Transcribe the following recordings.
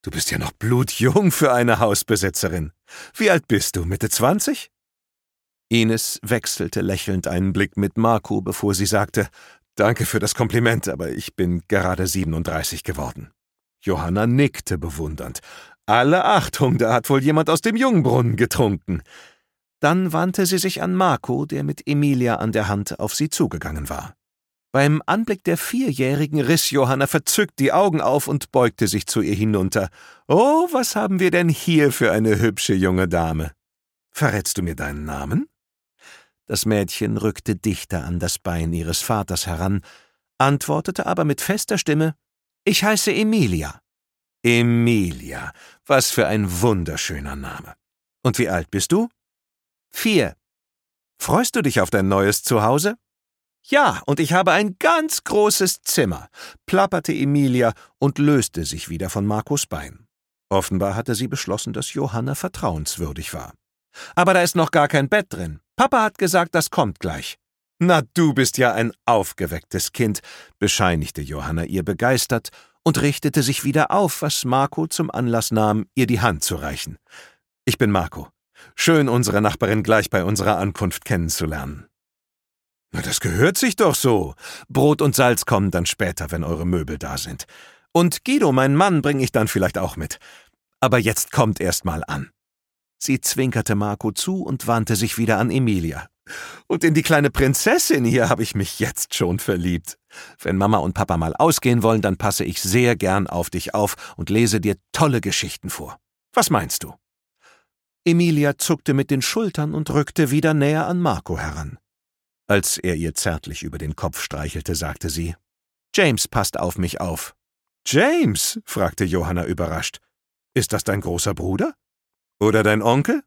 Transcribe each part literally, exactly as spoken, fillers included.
Du bist ja noch blutjung für eine Hausbesitzerin. Wie alt bist du, Mitte zwanzig? Ines wechselte lächelnd einen Blick mit Marco, bevor sie sagte, »Danke für das Kompliment, aber ich bin gerade siebenunddreißig geworden.« Johanna nickte bewundernd. »Alle Achtung, da hat wohl jemand aus dem Jungbrunnen getrunken.« Dann wandte sie sich an Marco, der mit Emilia an der Hand auf sie zugegangen war. Beim Anblick der Vierjährigen riss Johanna verzückt die Augen auf und beugte sich zu ihr hinunter. »Oh, was haben wir denn hier für eine hübsche junge Dame? Verrätst du mir deinen Namen?« Das Mädchen rückte dichter an das Bein ihres Vaters heran, antwortete aber mit fester Stimme, »Ich heiße Emilia.« »Emilia, was für ein wunderschöner Name. Und wie alt bist du?« »Vier.« »Freust du dich auf dein neues Zuhause?« »Ja, und ich habe ein ganz großes Zimmer«, plapperte Emilia und löste sich wieder von Marcos Bein. Offenbar hatte sie beschlossen, dass Johanna vertrauenswürdig war. »Aber da ist noch gar kein Bett drin. Papa hat gesagt, das kommt gleich.« »Na, du bist ja ein aufgewecktes Kind«, bescheinigte Johanna ihr begeistert und richtete sich wieder auf, was Marco zum Anlass nahm, ihr die Hand zu reichen. »Ich bin Marco. Schön, unsere Nachbarin gleich bei unserer Ankunft kennenzulernen.« »Na, das gehört sich doch so. Brot und Salz kommen dann später, wenn eure Möbel da sind. Und Guido, meinen Mann, bringe ich dann vielleicht auch mit. Aber jetzt kommt erst mal an.« Sie zwinkerte Marco zu und wandte sich wieder an Emilia. »Und in die kleine Prinzessin hier habe ich mich jetzt schon verliebt. Wenn Mama und Papa mal ausgehen wollen, dann passe ich sehr gern auf dich auf und lese dir tolle Geschichten vor. Was meinst du?« Emilia zuckte mit den Schultern und rückte wieder näher an Marco heran. Als er ihr zärtlich über den Kopf streichelte, sagte sie, »James passt auf mich auf.« »James?« fragte Johanna überrascht. »Ist das dein großer Bruder? Oder dein Onkel?«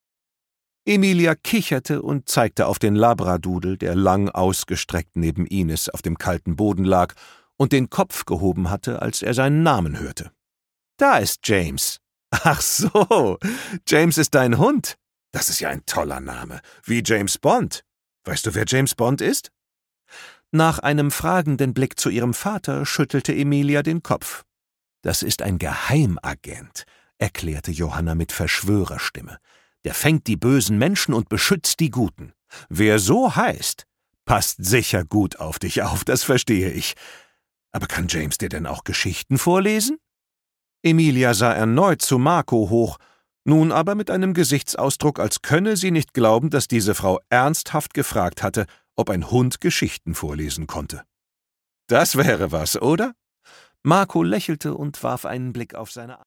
Emilia kicherte und zeigte auf den Labradudel, der lang ausgestreckt neben Ines auf dem kalten Boden lag und den Kopf gehoben hatte, als er seinen Namen hörte. »Da ist James.« »Ach so, James ist dein Hund. Das ist ja ein toller Name, wie James Bond. Weißt du, wer James Bond ist?« Nach einem fragenden Blick zu ihrem Vater schüttelte Emilia den Kopf. »Das ist ein Geheimagent«, erklärte Johanna mit Verschwörerstimme. »Der fängt die bösen Menschen und beschützt die Guten. Wer so heißt, passt sicher gut auf dich auf, das verstehe ich. Aber kann James dir denn auch Geschichten vorlesen?« Emilia sah erneut zu Marco hoch, nun aber mit einem Gesichtsausdruck, als könne sie nicht glauben, dass diese Frau ernsthaft gefragt hatte, ob ein Hund Geschichten vorlesen konnte. »Das wäre was, oder?« Marco lächelte und warf einen Blick auf seine